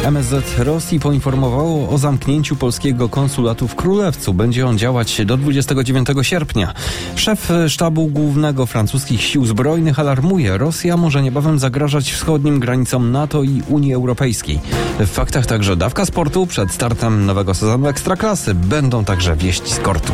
MSZ Rosji poinformowało o zamknięciu polskiego konsulatu w Królewcu. Będzie on działać do 29 sierpnia. Szef sztabu głównego francuskich sił zbrojnych alarmuje: Rosja może niebawem zagrażać wschodnim granicom NATO i Unii Europejskiej. W faktach także dawka sportu. Przed startem nowego sezonu Ekstraklasy będą także wieści z kortu.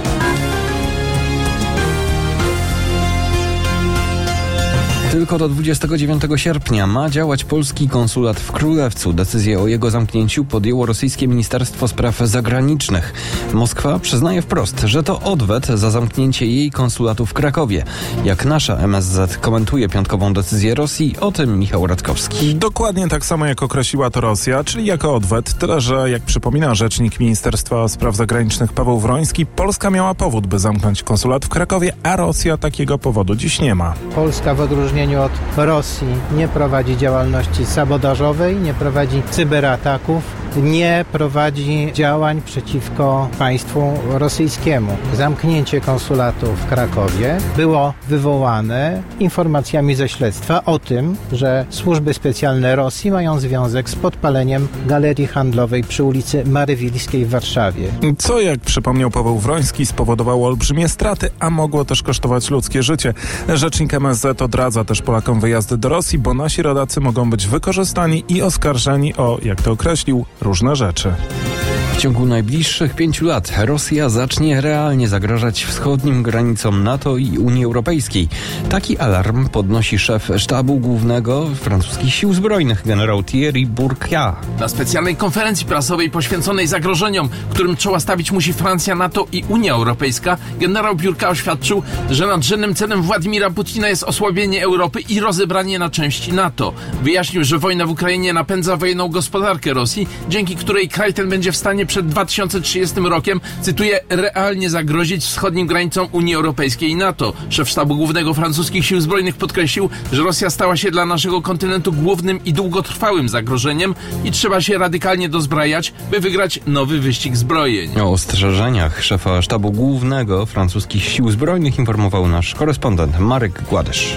Tylko do 29 sierpnia ma działać polski konsulat w Królewcu. Decyzję o jego zamknięciu podjęło rosyjskie Ministerstwo Spraw Zagranicznych. Moskwa przyznaje wprost, że to odwet za zamknięcie jej konsulatu w Krakowie. Jak nasza MSZ komentuje piątkową decyzję Rosji, o tym Michał Radkowski. Dokładnie tak samo, jak określiła to Rosja, czyli jako odwet. Tyle, że jak przypomina rzecznik Ministerstwa Spraw Zagranicznych Paweł Wroński, Polska miała powód, by zamknąć konsulat w Krakowie, a Rosja takiego powodu dziś nie ma. Polska w odróżnieniu od Rosji nie prowadzi działalności sabotażowej, nie prowadzi cyberataków, nie prowadzi działań przeciwko państwu rosyjskiemu. Zamknięcie konsulatu w Krakowie było wywołane informacjami ze śledztwa o tym, że służby specjalne Rosji mają związek z podpaleniem galerii handlowej przy ulicy Marywilskiej w Warszawie. Co, jak przypomniał Paweł Wroński, spowodowało olbrzymie straty, a mogło też kosztować ludzkie życie. Rzecznik MSZ odradza też Polakom wyjazdy do Rosji, bo nasi rodacy mogą być wykorzystani i oskarżeni o, jak to określił, różne rzeczy. W ciągu najbliższych 5 lat Rosja zacznie realnie zagrażać wschodnim granicom NATO i Unii Europejskiej. Taki alarm podnosi szef sztabu głównego francuskich sił zbrojnych, generał Thierry Bourcquia. Na specjalnej konferencji prasowej poświęconej zagrożeniom, którym czoła stawić musi Francja, NATO i Unia Europejska, generał Bourcquia oświadczył, że nadrzędnym celem Władimira Putina jest osłabienie Europy i rozebranie na części NATO. Wyjaśnił, że wojna w Ukrainie napędza wojenną gospodarkę Rosji, dzięki której kraj ten będzie w stanie przed 2030 rokiem, cytuję, realnie zagrozić wschodnim granicom Unii Europejskiej i NATO. Szef sztabu głównego francuskich sił zbrojnych podkreślił, że Rosja stała się dla naszego kontynentu głównym i długotrwałym zagrożeniem i trzeba się radykalnie dozbrajać, by wygrać nowy wyścig zbrojeń. O ostrzeżeniach szefa sztabu głównego francuskich sił zbrojnych informował nasz korespondent Marek Gładysz.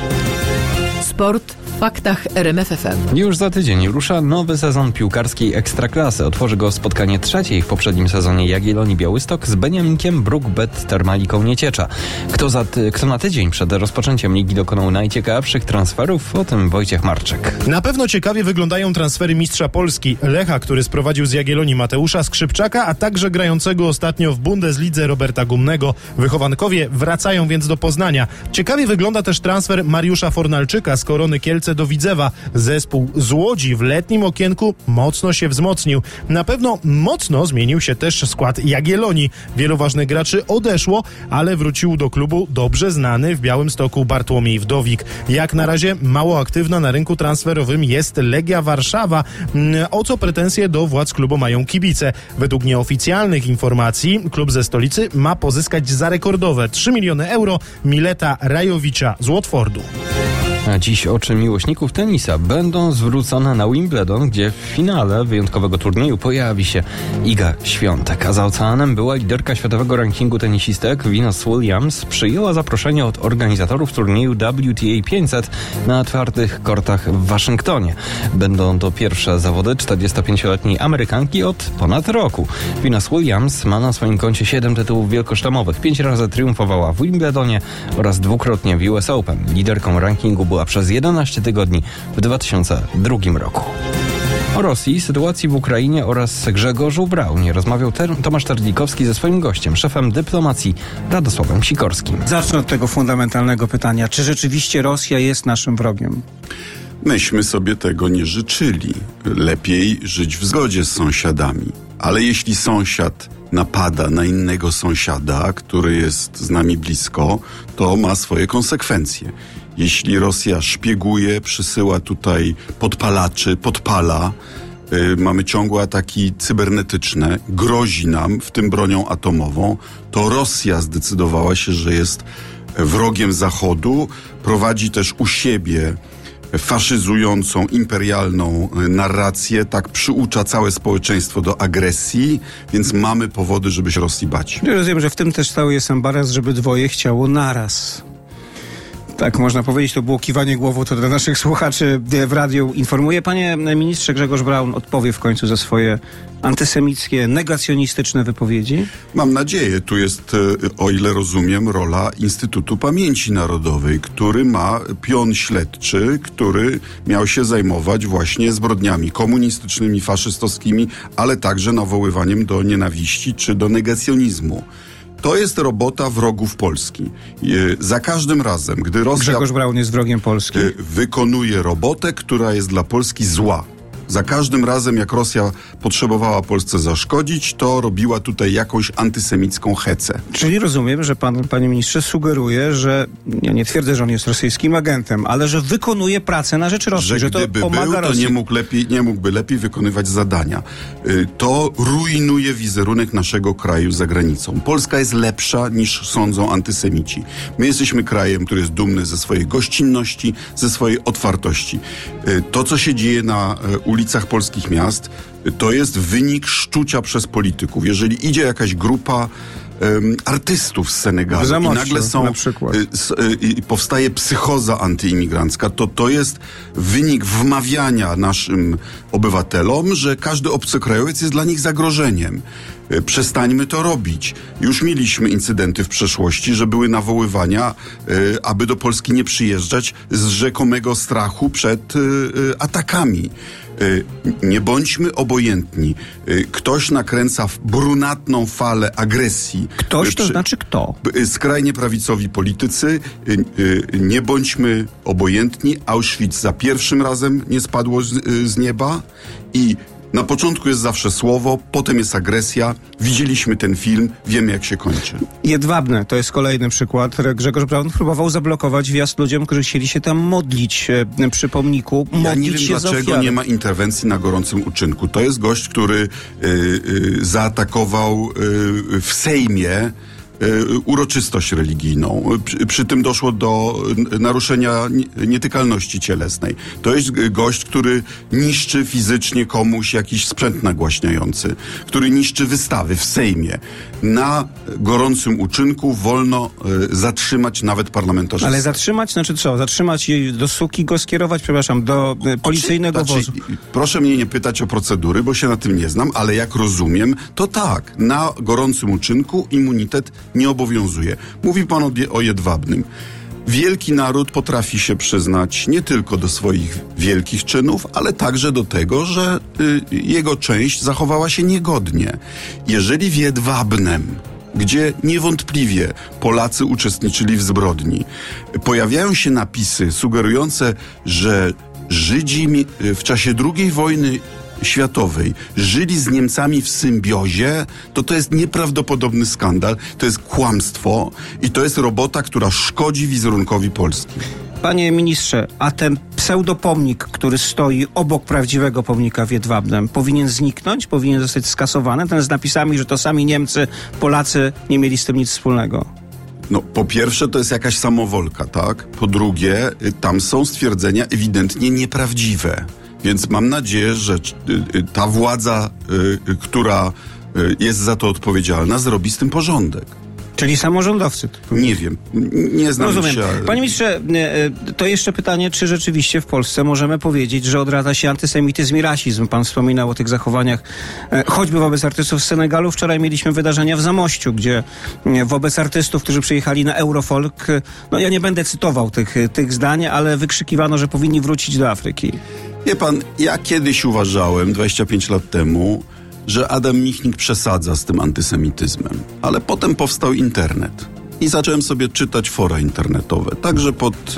Sport w faktach RMF FM. Już za tydzień rusza nowy sezon piłkarskiej Ekstraklasy. Otworzy go spotkanie trzeciej w poprzednim sezonie Jagiellonii Białystok z Beniaminkiem Bruk-Bet Termaliką Nieciecza. Kto na tydzień przed rozpoczęciem ligi dokonał najciekawszych transferów? O tym Wojciech Marczyk. Na pewno ciekawie wyglądają transfery mistrza Polski Lecha, który sprowadził z Jagiellonii Mateusza Skrzypczaka, a także grającego ostatnio w Bundeslidze Roberta Gumnego. Wychowankowie wracają więc do Poznania. Ciekawie wygląda też transfer Mariusza Fornalczyka z Korony Kielce do Widzewa. Zespół z Łodzi w letnim okienku mocno się wzmocnił. Na pewno mocno zmienił się też skład Jagiellonii. Wielu ważnych graczy odeszło, ale wrócił do klubu dobrze znany w Białymstoku Bartłomiej Wdowik. Jak na razie mało aktywna na rynku transferowym jest Legia Warszawa, o co pretensje do władz klubu mają kibice. Według nieoficjalnych informacji klub ze stolicy ma pozyskać za rekordowe 3 miliony euro Mileta Rajowicza z Watfordu. A dziś oczy miłośników tenisa będą zwrócone na Wimbledon, gdzie w finale wyjątkowego turnieju pojawi się Iga Świątek. A za oceanem była liderka światowego rankingu tenisistek Venus Williams. Przyjęła zaproszenie od organizatorów turnieju WTA 500 na twardych kortach w Waszyngtonie. Będą to pierwsze zawody 45-letniej Amerykanki od ponad roku. Venus Williams ma na swoim koncie 7 tytułów wielkoszlemowych. 5 razy triumfowała w Wimbledonie oraz dwukrotnie w US Open. Liderką rankingu była przez 11 tygodni w 2002 roku. O Rosji, sytuacji w Ukrainie oraz Grzegorzu Braunie rozmawiał Tomasz Terlikowski ze swoim gościem, szefem dyplomacji Radosławem Sikorskim. Zacznę od tego fundamentalnego pytania. Czy rzeczywiście Rosja jest naszym wrogiem? Myśmy sobie tego nie życzyli. Lepiej żyć w zgodzie z sąsiadami. Ale jeśli sąsiad napada na innego sąsiada, który jest z nami blisko, to ma swoje konsekwencje. Jeśli Rosja szpieguje, przysyła tutaj podpalaczy, podpala, mamy ciągłe ataki cybernetyczne, grozi nam, w tym bronią atomową, to Rosja zdecydowała się, że jest wrogiem Zachodu, prowadzi też u siebie faszyzującą, imperialną narrację, tak przyucza całe społeczeństwo do agresji, więc mamy powody, żeby się Rosji bać. Rozumiem, że w tym też cały jest ambaras, żeby dwoje chciało naraz. Tak, można powiedzieć, to było kiwanie głową, to dla naszych słuchaczy w radiu informuje. Panie ministrze, Grzegorz Braun odpowie w końcu za swoje antysemickie, negacjonistyczne wypowiedzi? Mam nadzieję. Tu jest, o ile rozumiem, rola Instytutu Pamięci Narodowej, który ma pion śledczy, który miał się zajmować właśnie zbrodniami komunistycznymi, faszystowskimi, ale także nawoływaniem do nienawiści czy do negacjonizmu. To jest robota wrogów Polski. Za każdym razem, gdy Rosja... Grzegorz Braun jest wrogiem Polski. Wykonuje robotę, która jest dla Polski zła. Za każdym razem, jak Rosja potrzebowała Polsce zaszkodzić, to robiła tutaj jakąś antysemicką hecę. Czyli rozumiem, że pan, panie ministrze, sugeruje, że, ja nie twierdzę, że on jest rosyjskim agentem, ale że wykonuje pracę na rzecz Rosji, że to pomaga był, Rosji. To nie mógłby lepiej wykonywać zadania. To rujnuje wizerunek naszego kraju za granicą. Polska jest lepsza niż sądzą antysemici. My jesteśmy krajem, który jest dumny ze swojej gościnności, ze swojej otwartości. To, co się dzieje na ulicach polskich miast, to jest wynik szczucia przez polityków. Jeżeli idzie jakaś grupa artystów z Senegalu i nagle powstaje psychoza antyimigrancka, to jest wynik wmawiania naszym obywatelom, że każdy obcokrajowiec jest dla nich zagrożeniem. Przestańmy to robić. Już mieliśmy incydenty w przeszłości, że były nawoływania, aby do Polski nie przyjeżdżać z rzekomego strachu przed atakami. Nie bądźmy obojętni. Ktoś nakręca brunatną falę agresji. Ktoś to znaczy kto? Skrajnie prawicowi politycy. Nie bądźmy obojętni. Auschwitz za pierwszym razem nie spadło z nieba i na początku jest zawsze słowo, potem jest agresja. Widzieliśmy ten film, wiemy jak się kończy. Jedwabne to jest kolejny przykład. Grzegorz Braun próbował zablokować wjazd ludziom, którzy chcieli się tam modlić przy pomniku. Ja nie wiem, dlaczego nie ma interwencji na gorącym uczynku. To jest gość, który zaatakował w Sejmie uroczystość religijną. Przy tym doszło do naruszenia nietykalności cielesnej. To jest gość, który niszczy fizycznie komuś jakiś sprzęt nagłaśniający, który niszczy wystawy w Sejmie. Na gorącym uczynku wolno zatrzymać nawet parlamentarzystów. Ale zatrzymać? Znaczy co? Zatrzymać i do suki go skierować, przepraszam, do policyjnego wozu? Proszę mnie nie pytać o procedury, bo się na tym nie znam, ale jak rozumiem, to tak. Na gorącym uczynku immunitet nie obowiązuje. Mówi pan o Jedwabnym. Wielki naród potrafi się przyznać nie tylko do swoich wielkich czynów, ale także do tego, że jego część zachowała się niegodnie. Jeżeli w Jedwabnem, gdzie niewątpliwie Polacy uczestniczyli w zbrodni, pojawiają się napisy sugerujące, że Żydzi w czasie II wojny światowej żyli z Niemcami w symbiozie, to jest nieprawdopodobny skandal, to jest kłamstwo i to jest robota, która szkodzi wizerunkowi Polski. Panie ministrze, a ten pseudopomnik, który stoi obok prawdziwego pomnika w Jedwabnem, powinien zniknąć? Powinien zostać skasowany? Ten z napisami, że to sami Niemcy, Polacy nie mieli z tym nic wspólnego. No, po pierwsze, to jest jakaś samowolka, tak? Po drugie, tam są stwierdzenia ewidentnie nieprawdziwe. Więc mam nadzieję, że ta władza, która jest za to odpowiedzialna, zrobi z tym porządek. Czyli samorządowcy? Nie wiem, nie znam Rozumiem. się. Panie ministrze, to jeszcze pytanie, czy rzeczywiście w Polsce możemy powiedzieć, że odradza się antysemityzm i rasizm? Pan wspominał o tych zachowaniach choćby wobec artystów z Senegalu. Wczoraj mieliśmy wydarzenia w Zamościu, gdzie wobec artystów, którzy przyjechali na Eurofolk, no ja nie będę cytował tych zdań, ale wykrzykiwano, że powinni wrócić do Afryki. Wie pan, ja kiedyś uważałem, 25 lat temu, że Adam Michnik przesadza z tym antysemityzmem. Ale potem powstał internet i zacząłem sobie czytać fora internetowe. Także pod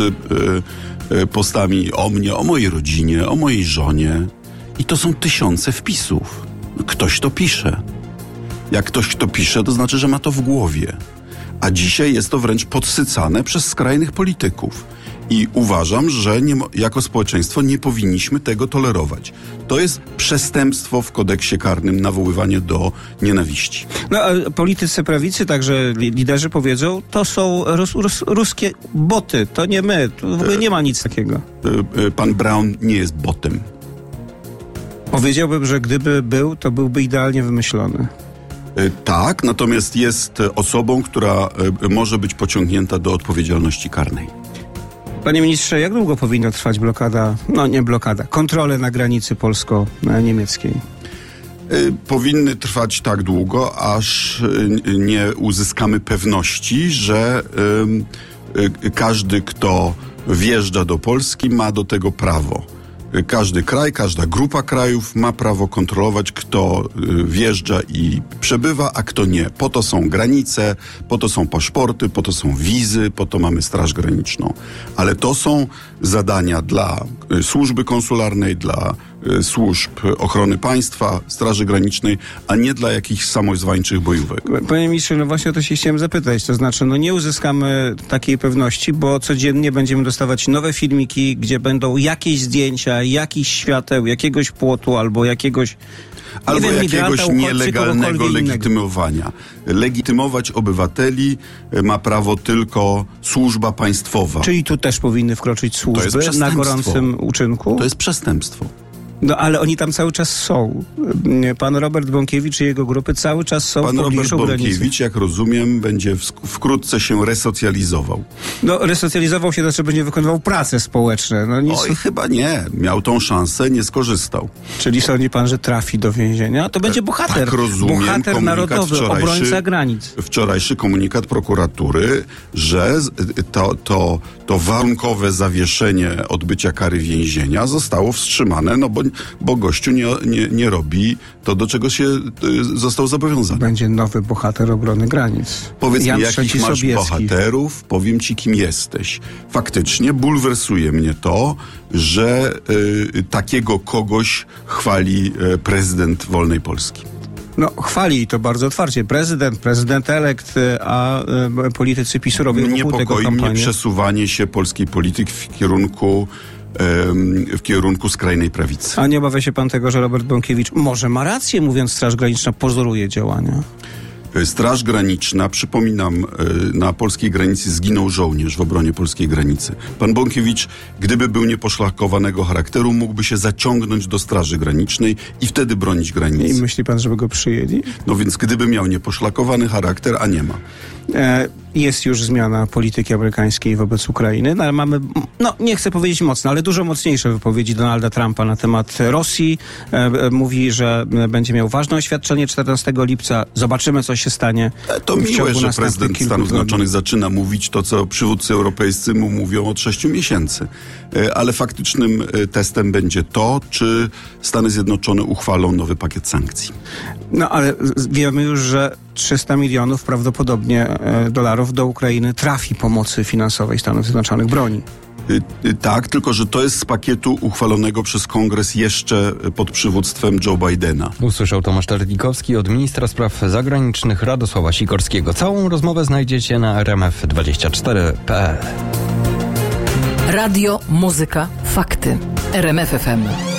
postami o mnie, o mojej rodzinie, o mojej żonie. I to są tysiące wpisów. Ktoś to pisze. Jak ktoś to pisze, to znaczy, że ma to w głowie. A dzisiaj jest to wręcz podsycane przez skrajnych polityków. I uważam, że jako społeczeństwo nie powinniśmy tego tolerować. To jest przestępstwo w kodeksie karnym, nawoływanie do nienawiści. No, a politycy prawicy, także liderzy powiedzą, to są ruskie boty, to nie my, tu w ogóle nie ma nic takiego. Pan Braun nie jest botem. Powiedziałbym, że gdyby był, to byłby idealnie wymyślony. Tak, natomiast jest osobą, która może być pociągnięta do odpowiedzialności karnej. Panie ministrze, jak długo powinna trwać kontrole na granicy polsko-niemieckiej? Powinny trwać tak długo, aż nie uzyskamy pewności, że każdy, kto wjeżdża do Polski, ma do tego prawo. Każdy kraj, każda grupa krajów ma prawo kontrolować, kto wjeżdża i przebywa, a kto nie. Po to są granice, po to są paszporty, po to są wizy, po to mamy Straż Graniczną. Ale to są zadania dla służby konsularnej, dla służb ochrony państwa, Straży Granicznej, a nie dla jakichś samozwańczych bojówek. Panie ministrze, no właśnie o to się chciałem zapytać. To znaczy, nie uzyskamy takiej pewności, bo codziennie będziemy dostawać nowe filmiki, gdzie będą jakieś zdjęcia, jakichś świateł, jakiegoś płotu albo jakiegoś jakiegoś nielegalnego legitymowania. Legitymować obywateli ma prawo tylko służba państwowa. Czyli tu też powinny wkroczyć służby na gorącym uczynku? To jest przestępstwo. No ale oni tam cały czas są. Pan Robert Bąkiewicz i jego grupy cały czas są w pobliżu granicy. Pan Robert Bąkiewicz, jak rozumiem, będzie wkrótce się resocjalizował. No resocjalizował się, znaczy będzie wykonywał prace społeczne. Oj, chyba nie. Miał tą szansę, nie skorzystał. Czyli sądzi pan, że trafi do więzienia? To będzie bohater. Tak rozumiem. Bohater narodowy, obrońca granic. Wczorajszy komunikat prokuratury, że to warunkowe zawieszenie odbycia kary więzienia zostało wstrzymane, bo gościu nie robi to, do czego się został zobowiązany. Będzie nowy bohater obrony granic. Powiedz mi, jakich masz bohaterów, powiem ci, kim jesteś. Faktycznie bulwersuje mnie to, że takiego kogoś chwali prezydent wolnej Polski. Chwali to bardzo otwarcie. Prezydent elekt, a politycy PiS-u robią wokół tego kampanię. Niepokoi mnie przesuwanie się polskiej polityki w kierunku skrajnej prawicy. A nie obawia się pan tego, że Robert Bąkiewicz może ma rację, mówiąc, Straż Graniczna pozoruje działania? Straż Graniczna, przypominam, na polskiej granicy zginął żołnierz w obronie polskiej granicy. Pan Bąkiewicz, gdyby był nieposzlakowanego charakteru, mógłby się zaciągnąć do Straży Granicznej i wtedy bronić granicy. I myśli pan, żeby go przyjęli? No więc gdyby miał nieposzlakowany charakter, a nie ma. Jest już zmiana polityki amerykańskiej wobec Ukrainy, ale mamy, nie chcę powiedzieć mocno, ale dużo mocniejsze wypowiedzi Donalda Trumpa na temat Rosji. Mówi, że będzie miał ważne oświadczenie 14 lipca. Zobaczymy, co się stanie. To miłe, że prezydent Stanów Zjednoczonych zaczyna mówić to, co przywódcy europejscy mu mówią od 6 miesięcy. Ale faktycznym testem będzie to, czy Stany Zjednoczone uchwalą nowy pakiet sankcji. Ale wiemy już, że 300 milionów prawdopodobnie dolarów do Ukrainy trafi pomocy finansowej Stanów Zjednoczonych, broni. Tak, tylko że to jest z pakietu uchwalonego przez Kongres jeszcze pod przywództwem Joe Bidena. Usłyszał Tomasz Terdikowski od ministra spraw zagranicznych Radosława Sikorskiego. Całą rozmowę znajdziecie na rmf24.pl. Radio, muzyka, fakty. RMF FM.